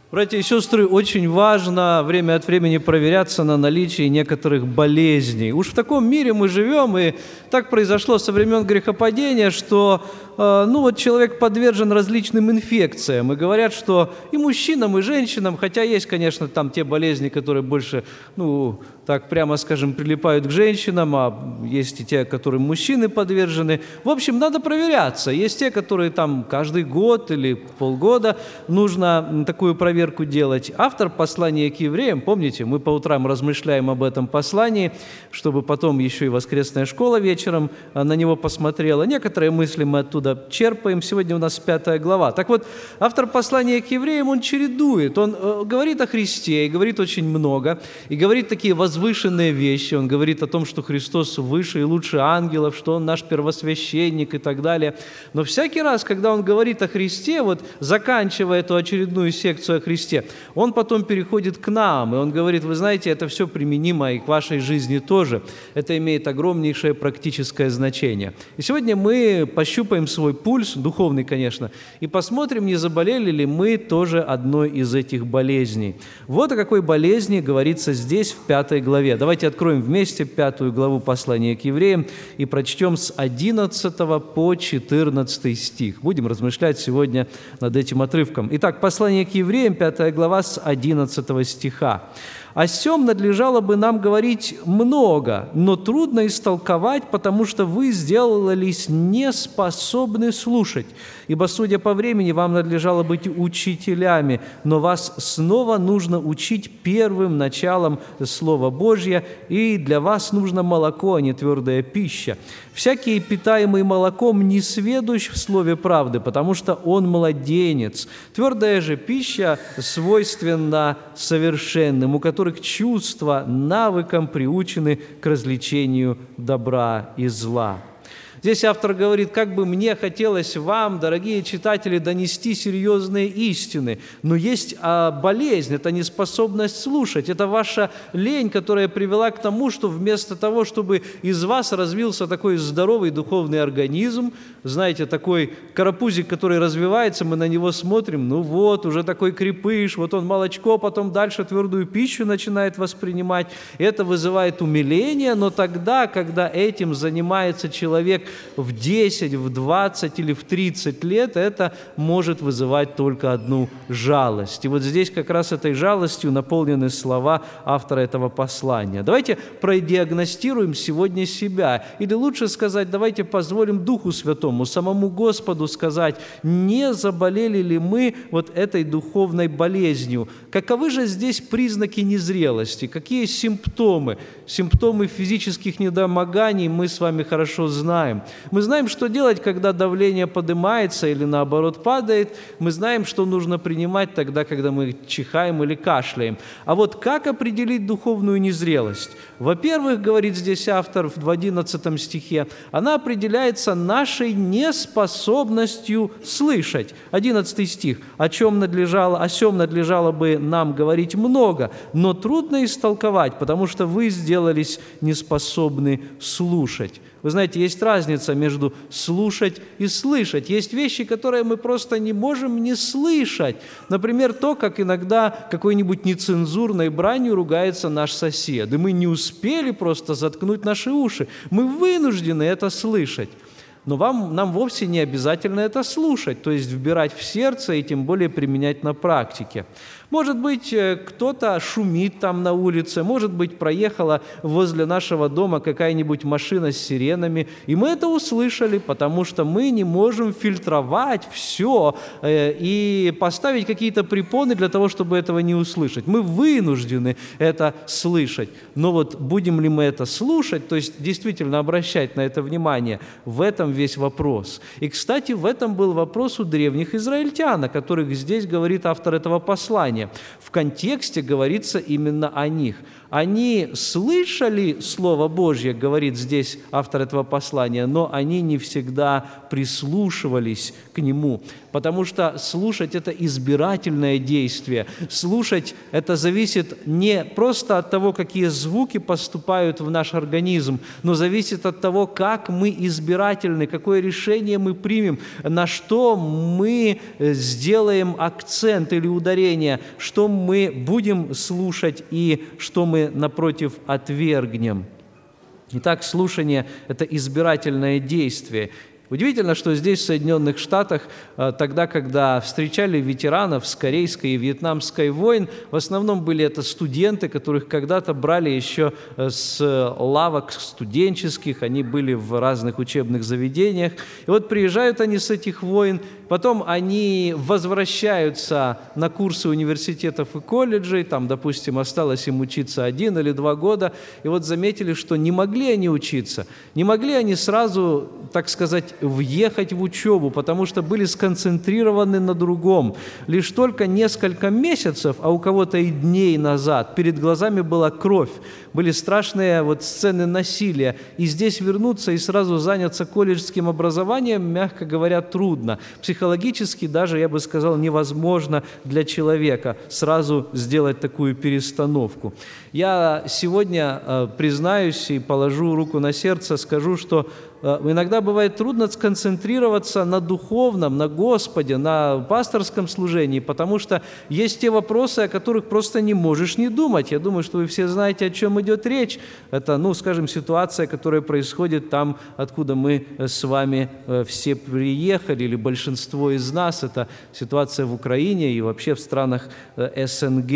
Братья и сестры, очень важно время от времени проверяться на наличие некоторых болезней. Уж в таком мире мы живем, и так произошло со времен грехопадения, что человек подвержен различным инфекциям. И говорят, что и мужчинам, и женщинам, хотя есть, конечно, там те болезни, которые больше, так прямо скажем, прилипают к женщинам, а есть и те, которым мужчины подвержены. В общем, надо проверяться. Есть те, которые там каждый год или полгода нужно такую проверку делать. Автор послания к евреям, помните, мы по утрам размышляем об этом послании, чтобы потом еще и воскресная школа вечером на него посмотрела. Некоторые мысли мы оттуда черпаем. Сегодня у нас 5 глава. Так вот, автор послания к евреям, он чередует. Он говорит о Христе и говорит очень много, и говорит такие возвышенные вещи. Он говорит о том, что Христос выше и лучше ангелов, что Он наш первосвященник и так далее. Но всякий раз, когда он говорит о Христе, заканчивая эту очередную секцию о Христе, он потом переходит к нам, и он говорит: вы знаете, это все применимо и к вашей жизни тоже. Это имеет огромнейшее практическое значение. И сегодня мы пощупаем свой пульс, духовный, конечно, и посмотрим, не заболели ли мы тоже одной из этих болезней. Вот о какой болезни говорится здесь, в 5 главе. Давайте откроем вместе 5 главу послания к евреям и прочтем с 11 по 14 стих. Будем размышлять сегодня над этим отрывком. Итак, послание к евреям, 5 глава, с 11 стиха. «О сем надлежало бы нам говорить много, но трудно истолковать, потому что вы сделались неспособны слушать. Ибо, судя по времени, вам надлежало быть учителями, но вас снова нужно учить первым началом Слова Божьего, и для вас нужно молоко, а не твердая пища. Всякий, питаемый молоком, не сведущ в слове правды, потому что он младенец. Твердая же пища свойственна совершенным, у которых чувства навыком приучены к развлечению добра и зла». Здесь автор говорит: как бы мне хотелось вам, дорогие читатели, донести серьезные истины, но есть болезнь, это неспособность слушать, это ваша лень, которая привела к тому, что вместо того, чтобы из вас развился такой здоровый духовный организм, знаете, такой карапузик, который развивается, мы на него смотрим, уже такой крепыш, он молочко, потом дальше твердую пищу начинает воспринимать, это вызывает умиление, но тогда, когда этим занимается человек в 10, в 20 или в 30 лет, это может вызывать только одну жалость. И здесь как раз этой жалостью наполнены слова автора этого послания. Давайте продиагностируем сегодня себя. Или лучше сказать, давайте позволим Духу Святому, самому Господу сказать, не заболели ли мы этой духовной болезнью. Каковы же здесь признаки незрелости? Какие симптомы? Симптомы физических недомоганий мы с вами хорошо знаем. Мы знаем, что делать, когда давление поднимается или наоборот падает. Мы знаем, что нужно принимать тогда, когда мы чихаем или кашляем. А как определить духовную незрелость? Во-первых, говорит здесь автор в 11 стихе, она определяется нашей неспособностью слышать. 11 стих. О сем надлежало бы нам говорить много, но трудно истолковать, потому что вы сделались неспособны слушать. Вы знаете, есть разница между слушать и слышать. Есть вещи, которые мы просто не можем не слышать. Например, то, как иногда какой-нибудь нецензурной бранью ругается наш сосед. И мы не успели просто заткнуть наши уши. Мы вынуждены это слышать. Но нам вовсе не обязательно это слушать, то есть вбирать в сердце и тем более применять на практике. Может быть, кто-то шумит там на улице, может быть, проехала возле нашего дома какая-нибудь машина с сиренами, и мы это услышали, потому что мы не можем фильтровать все и поставить какие-то препоны для того, чтобы этого не услышать. Мы вынуждены это слышать. Но будем ли мы это слушать, то есть действительно обращать на это внимание, в этом весь вопрос. И, кстати, в этом был вопрос у древних израильтян, о которых здесь говорит автор этого послания. В контексте говорится именно о них. Они слышали Слово Божье, говорит здесь автор этого послания, но они не всегда прислушивались к нему, потому что слушать – это избирательное действие. Слушать – это зависит не просто от того, какие звуки поступают в наш организм, но зависит от того, как мы избирательно избирательны, какое решение мы примем, на что мы сделаем акцент или ударение, что мы будем слушать и что мы, напротив, отвергнем. Итак, слушание – это избирательное действие. Удивительно, что здесь, в Соединенных Штатах, тогда, когда встречали ветеранов с Корейской и Вьетнамской войн, в основном были это студенты, которых когда-то брали еще с лавок студенческих, они были в разных учебных заведениях. И вот приезжают они с этих войн, потом они возвращаются на курсы университетов и колледжей, там, допустим, осталось им учиться 1 или 2 года, и вот заметили, что не могли они учиться, не могли они сразу, так сказать, въехать в учебу, потому что были сконцентрированы на другом. Лишь только несколько месяцев, а у кого-то и дней назад, перед глазами была кровь, были страшные сцены насилия. И здесь вернуться и сразу заняться колледжским образованием, мягко говоря, трудно. Психологически даже, я бы сказал, невозможно для человека сразу сделать такую перестановку. Я сегодня признаюсь и положу руку на сердце, скажу, что иногда бывает трудно сконцентрироваться на духовном, на Господе, на пасторском служении, потому что есть те вопросы, о которых просто не можешь не думать. Я думаю, что вы все знаете, о чем идет речь. Это, скажем, ситуация, которая происходит там, откуда мы с вами все приехали, или большинство из нас. Это ситуация в Украине и вообще в странах СНГ.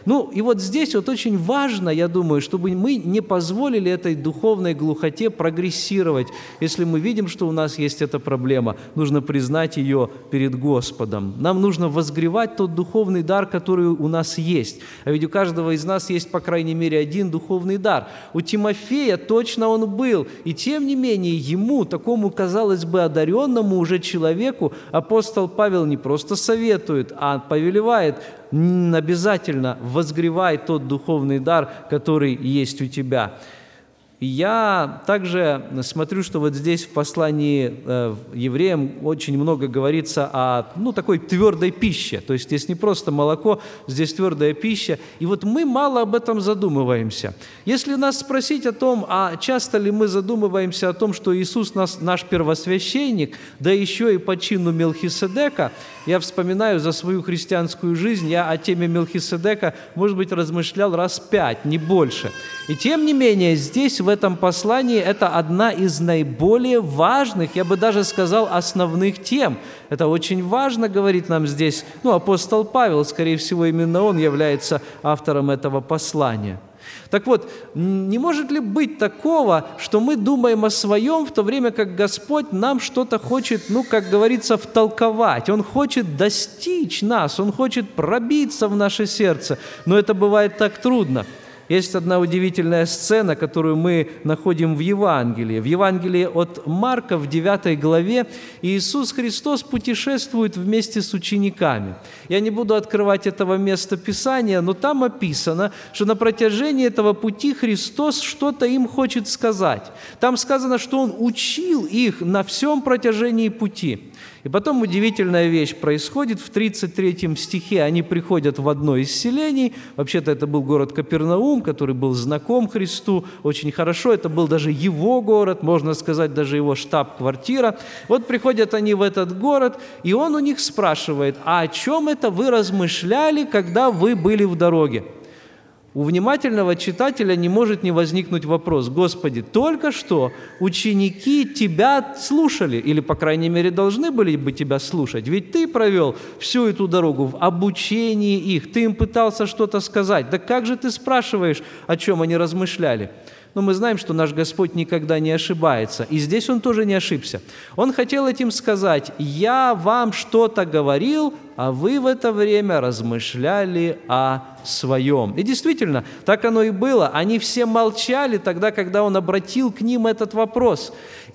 И вот здесь очень важно, я думаю, чтобы мы не позволили этой духовной глухоте прогрессировать. Если мы видим, что у нас есть эта проблема, нужно признать ее перед Господом. Нам нужно возгревать тот духовный дар, который у нас есть. А ведь у каждого из нас есть, по крайней мере, один духовный дар. У Тимофея точно он был. И тем не менее, ему, такому, казалось бы, одаренному уже человеку, апостол Павел не просто советует, а повелевает: обязательно возгревай тот духовный дар, который есть у тебя. И я также смотрю, что вот здесь в послании евреям очень много говорится о такой твердой пище. То есть здесь не просто молоко, здесь твердая пища. И вот мы мало об этом задумываемся. Если нас спросить о том, а часто ли мы задумываемся о том, что Иисус наш первосвященник, да еще и по чину Мелхиседека, я вспоминаю за свою христианскую жизнь, я о теме Мелхиседека, может быть, размышлял раз 5, не больше. И тем не менее, здесь, в этом послании, это одна из наиболее важных, я бы даже сказал, основных тем. Это очень важно, говорит нам здесь, апостол Павел, скорее всего, именно он является автором этого послания. Так вот, не может ли быть такого, что мы думаем о своем, в то время как Господь нам что-то хочет, как говорится, втолковать. Он хочет достичь нас, Он хочет пробиться в наше сердце, но это бывает так трудно. Есть одна удивительная сцена, которую мы находим в Евангелии. В Евангелии от Марка, в 9 главе, Иисус Христос путешествует вместе с учениками. Я не буду открывать этого места Писания, но там описано, что на протяжении этого пути Христос что-то им хочет сказать. Там сказано, что Он учил их на всем протяжении пути. И потом удивительная вещь происходит. В 33 стихе они приходят в одно из селений. Вообще-то это был город Капернаум, который был знаком Христу очень хорошо. Это был даже его город, можно сказать, даже его штаб-квартира. Вот приходят они в этот город, и он у них спрашивает: а о чем это вы размышляли, когда вы были в дороге? У внимательного читателя не может не возникнуть вопрос: Господи, только что ученики Тебя слушали, или, по крайней мере, должны были бы Тебя слушать, ведь Ты провел всю эту дорогу в обучении их, Ты им пытался что-то сказать. Да как же Ты спрашиваешь, о чем они размышляли? Но мы знаем, что наш Господь никогда не ошибается, и здесь Он тоже не ошибся. Он хотел этим сказать: «Я вам что-то говорил, а вы в это время размышляли о своем». И действительно, так оно и было. Они все молчали тогда, когда Он обратил к ним этот вопрос.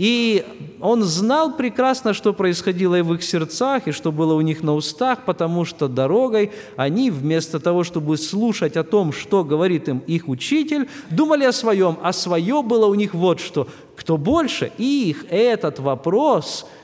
И Он знал прекрасно, что происходило и в их сердцах, и что было у них на устах, потому что дорогой они, вместо того, чтобы слушать о том, что говорит им их учитель, думали о своем, а свое было у них вот что: кто больше? Их этот вопрос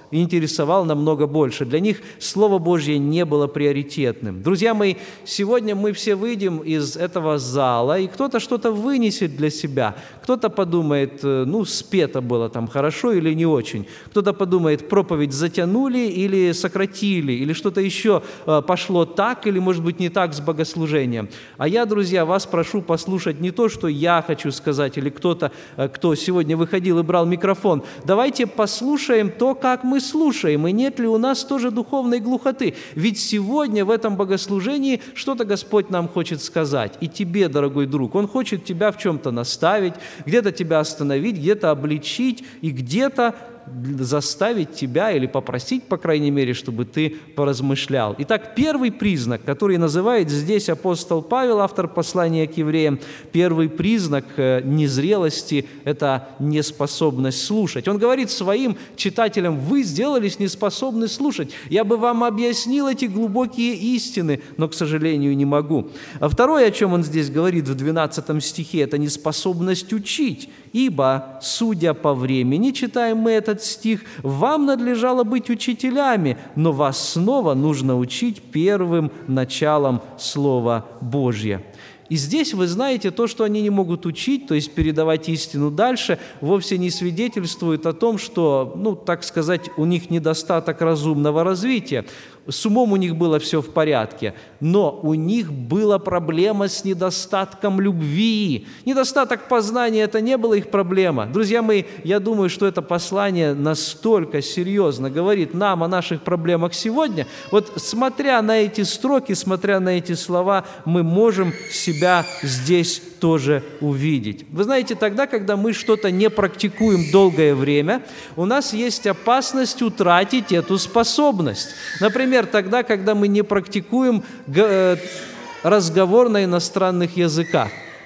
интересовал намного больше. Для них Слово Божье не было приоритетным. Друзья мои, сегодня мы все выйдем из этого зала, и кто-то что-то вынесет для себя. Кто-то подумает, спето было там хорошо или не очень. Кто-то подумает, проповедь затянули или сократили, или что-то еще пошло так, или, может быть, не так с богослужением. А я, друзья, вас прошу послушать не то, что я хочу сказать, или кто-то, кто сегодня выходил и брал микрофон. Давайте послушаем то, как мы слушаем, и нет ли у нас тоже духовной глухоты. Ведь сегодня в этом богослужении что-то Господь нам хочет сказать. И тебе, дорогой друг, Он хочет тебя в чем-то наставить, где-то тебя остановить, где-то обличить и где-то заставить тебя или попросить, по крайней мере, чтобы ты поразмышлял. Итак, первый признак, который называет здесь апостол Павел, автор послания к евреям, первый признак незрелости – это неспособность слушать. Он говорит своим читателям: вы сделались неспособны слушать. Я бы вам объяснил эти глубокие истины, но, к сожалению, не могу. А второе, о чем он здесь говорит в 12 стихе, это неспособность учить. Ибо, судя по времени, читаем мы этот стих, вам надлежало быть учителями, но вас снова нужно учить первым началом Слова Божьего. И здесь, вы знаете, то, что они не могут учить, то есть передавать истину дальше, вовсе не свидетельствует о том, что, так сказать, у них недостаток разумного развития. С умом у них было все в порядке, но у них была проблема с недостатком любви. Недостаток познания – это не была их проблема. Друзья мои, я думаю, что это послание настолько серьезно говорит нам о наших проблемах сегодня. Вот смотря на эти строки, смотря на эти слова, мы можем себя здесь тоже увидеть. Вы знаете, тогда, когда мы что-то не практикуем долгое время, у нас есть опасность утратить эту способность. Например, тогда, когда мы не практикуем разговор на иностранных языках.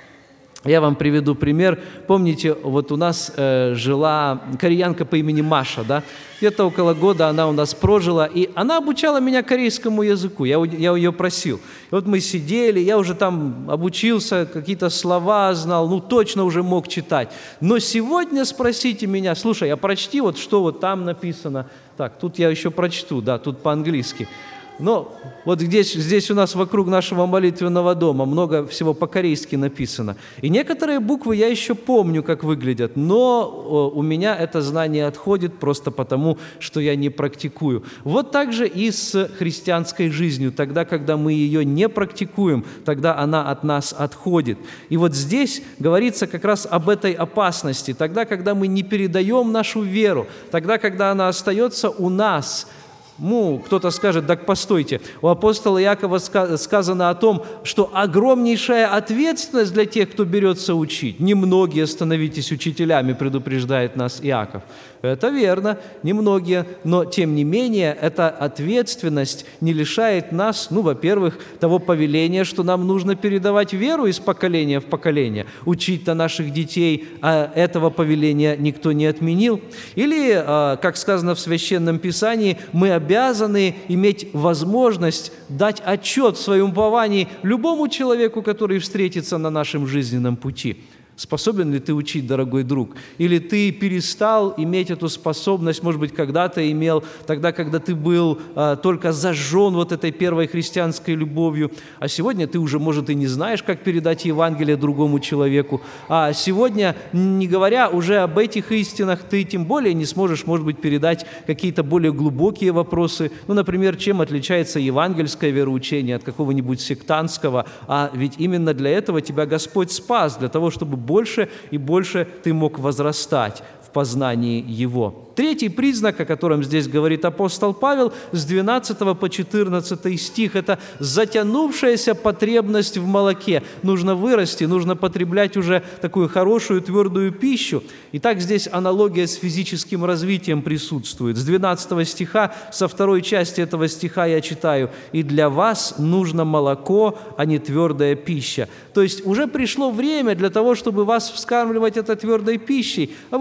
Я вам приведу пример. Помните, вот у нас жила кореянка по имени Маша, да? Где-то около года она у нас прожила, и она обучала меня корейскому языку. Я у ее просил. И вот мы сидели, я уже там обучился, какие-то слова знал, точно уже мог читать. Но сегодня спросите меня: слушай, а прочти вот что вот там написано. Так, тут я еще прочту, да, тут по-английски. Но вот здесь у нас вокруг нашего молитвенного дома много всего по-корейски написано. И некоторые буквы я еще помню, как выглядят, но у меня это знание отходит просто потому, что я не практикую. Вот так же и с христианской жизнью. Тогда, когда мы ее не практикуем, тогда она от нас отходит. И вот здесь говорится как раз об этой опасности. Тогда, когда мы не передаем нашу веру, тогда, когда она остается у нас. Кто-то скажет: так постойте, у апостола Иакова сказано о том, что огромнейшая ответственность для тех, кто берется учить. Немногие становитесь учителями, предупреждает нас Иаков. Это верно, немногие, но тем не менее эта ответственность не лишает нас, во-первых, того повеления, что нам нужно передавать веру из поколения в поколение, учить-то наших детей, а этого повеления никто не отменил. Или, как сказано в Священном Писании, мы обязаны иметь возможность дать отчет в своем уповании любому человеку, который встретится на нашем жизненном пути. Способен ли ты учить, дорогой друг? Или ты перестал иметь эту способность, может быть, когда-то имел, тогда, когда ты был только зажжен вот этой первой христианской любовью, а сегодня ты уже, может, и не знаешь, как передать Евангелие другому человеку, а сегодня, не говоря уже об этих истинах, ты тем более не сможешь, может быть, передать какие-то более глубокие вопросы, например, чем отличается евангельское вероучение от какого-нибудь сектантского, а ведь именно для этого тебя Господь спас, для того, чтобы больше и больше ты мог возрастать в познании Его. Третий признак, о котором здесь говорит апостол Павел, с 12 по 14 стих, это затянувшаяся потребность в молоке. Нужно вырасти, нужно потреблять уже такую хорошую твердую пищу. Итак, здесь аналогия с физическим развитием присутствует. С 12 стиха, со второй части этого стиха я читаю: «И для вас нужно молоко, а не твердая пища». То есть уже пришло время для того, чтобы вас вскармливать этой твердой пищей, а вы до сих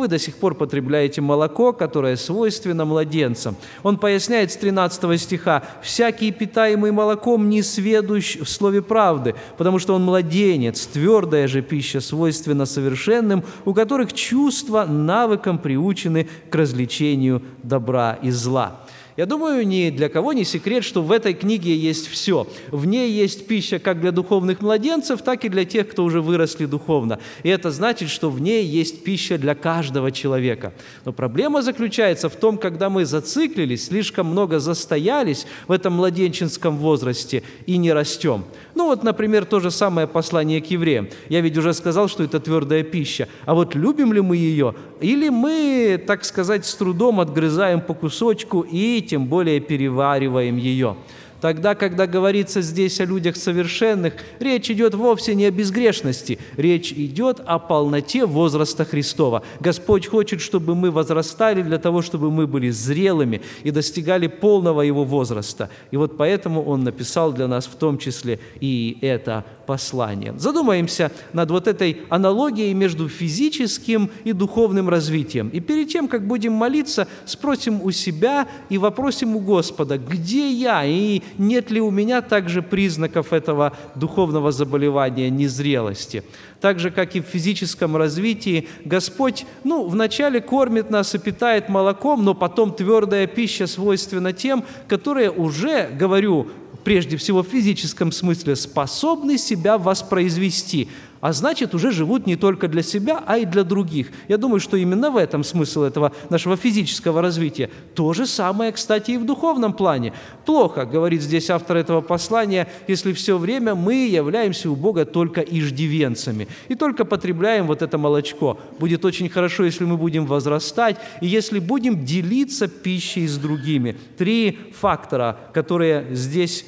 пор потребляете молоко, которое свойственно младенцам». Он поясняет с 13 стиха: «Всякий, питаемый молоком, не сведущ в слове правды, потому что он младенец. Твердая же пища свойственна совершенным, у которых чувства навыком приучены к развлечению добра и зла». Я думаю, ни для кого не секрет, что в этой книге есть все. В ней есть пища как для духовных младенцев, так и для тех, кто уже выросли духовно. И это значит, что в ней есть пища для каждого человека. Но проблема заключается в том, когда мы зациклились, слишком много застоялись в этом младенческом возрасте и не растем. Ну вот, например, то же самое послание к евреям. Я ведь уже сказал, что это твердая пища. А вот любим ли мы ее? Или мы, так сказать, с трудом отгрызаем по кусочку и тем более перевариваем ее? Тогда, когда говорится здесь о людях совершенных, речь идет вовсе не о безгрешности, речь идет о полноте возраста Христова. Господь хочет, чтобы мы возрастали для того, чтобы мы были зрелыми и достигали полного Его возраста. И вот поэтому Он написал для нас в том числе и это послание. Задумаемся над вот этой аналогией между физическим и духовным развитием. И перед тем, как будем молиться, спросим у себя и вопросим у Господа: где я и нет ли у меня также признаков этого духовного заболевания, незрелости? Так же, как и в физическом развитии, Господь, вначале кормит нас и питает молоком, но потом твердая пища свойственна тем, которые уже, говорю, прежде всего в физическом смысле, способны себя воспроизвести, а значит, уже живут не только для себя, а и для других. Я думаю, что именно в этом смысл этого нашего физического развития. То же самое, кстати, и в духовном плане. Плохо, говорит здесь автор этого послания, если все время мы являемся у Бога только иждивенцами и только потребляем вот это молочко. Будет очень хорошо, если мы будем возрастать и если будем делиться пищей с другими. 3 фактора, которые здесь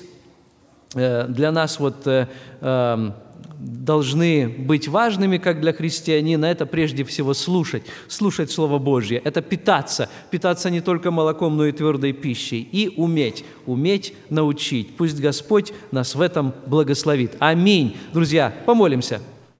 для нас должны быть важными, как для христианина, это прежде всего слушать Слово Божье, это питаться не только молоком, но и твердой пищей, и уметь научить. Пусть Господь нас в этом благословит. Аминь. Друзья, помолимся.